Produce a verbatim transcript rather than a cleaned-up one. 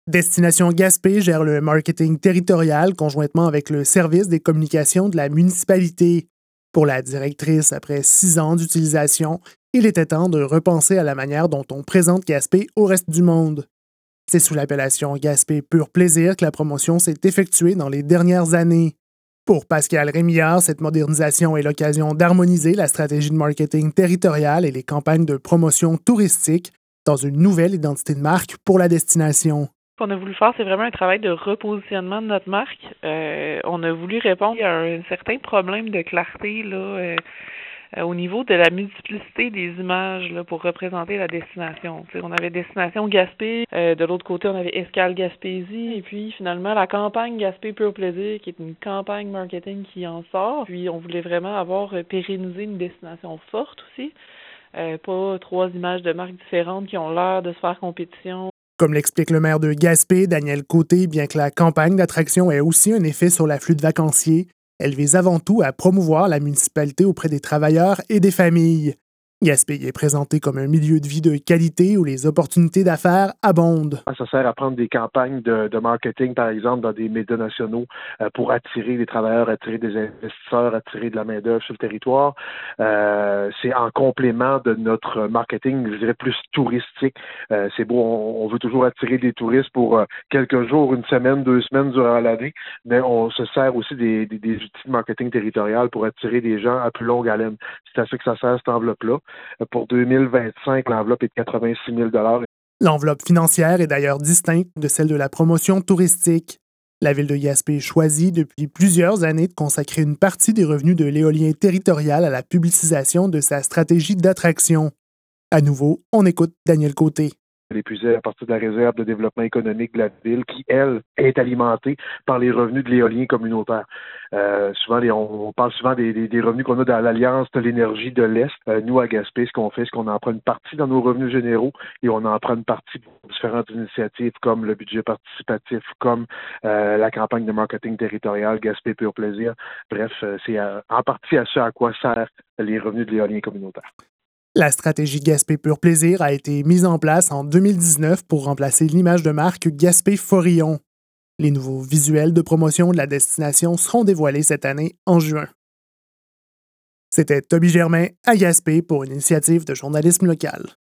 Destination Gaspé gère le marketing territorial conjointement avec le service des communications de la municipalité. Pour la directrice, après six ans d'utilisation, il était temps de repenser à la manière dont on présente Gaspé au reste du monde. C'est sous l'appellation Gaspé Pur Plaisir que la promotion s'est effectuée dans les dernières années. Pour Pascal Rémillard, cette modernisation est l'occasion d'harmoniser la stratégie de marketing territoriale et les campagnes de promotion touristique dans une nouvelle identité de marque pour la destination. Ce qu'on a voulu faire, c'est vraiment un travail de repositionnement de notre marque. Euh, on a voulu répondre à un certain problème de clarté là, euh, euh, au niveau de la multiplicité des images là, pour représenter la destination. T'sais, on avait Destination Gaspé, euh, de l'autre côté, on avait Escale Gaspésie, et puis finalement, la campagne Gaspé Pur Plaisir, qui est une campagne marketing qui en sort. Puis on voulait vraiment avoir euh, pérennisé une destination forte aussi. Euh, pas trois images de marques différentes qui ont l'air de se faire compétition. Comme l'explique le maire de Gaspé, Daniel Côté, bien que la campagne d'attraction ait aussi un effet sur l'afflux de vacanciers, elle vise avant tout à promouvoir la municipalité auprès des travailleurs et des familles. Gaspé est présenté comme un milieu de vie de qualité où les opportunités d'affaires abondent. Ça sert à prendre des campagnes de, de marketing, par exemple, dans des médias nationaux euh, pour attirer des travailleurs, attirer des investisseurs, attirer de la main-d'œuvre sur le territoire. Euh, c'est en complément de notre marketing, je dirais, plus touristique. Euh, c'est beau, on, on veut toujours attirer des touristes pour euh, quelques jours, une semaine, deux semaines durant l'année, mais on se sert aussi des, des, des outils de marketing territorial pour attirer des gens à plus longue haleine. C'est à ça que ça sert, cette enveloppe-là. Pour deux mille vingt-cinq, l'enveloppe est de quatre-vingt-six mille dollars. L'enveloppe financière est d'ailleurs distincte de celle de la promotion touristique. La ville de Gaspé choisit depuis plusieurs années de consacrer une partie des revenus de l'éolien territorial à la publicisation de sa stratégie d'attraction. À nouveau, on écoute Daniel Côté. L'épuiser à partir de la réserve de développement économique de la ville qui, elle, est alimentée par les revenus de l'éolien communautaire. Euh, souvent, les, on, on parle souvent des, des, des revenus qu'on a dans l'Alliance de l'énergie de l'Est. Euh, nous, à Gaspé, ce qu'on fait, c'est qu'on en prend une partie dans nos revenus généraux et on en prend une partie pour différentes initiatives comme le budget participatif, comme euh, la campagne de marketing territorial Gaspé Pur Plaisir. Bref, euh, c'est euh, en partie à ce à quoi servent les revenus de l'éolien communautaire. La stratégie Gaspé Pur Plaisir a été mise en place en deux mille dix-neuf pour remplacer l'image de marque Gaspé Forillon. Les nouveaux visuels de promotion de la destination seront dévoilés cette année en juin. C'était Toby Germain à Gaspé pour une initiative de journalisme local.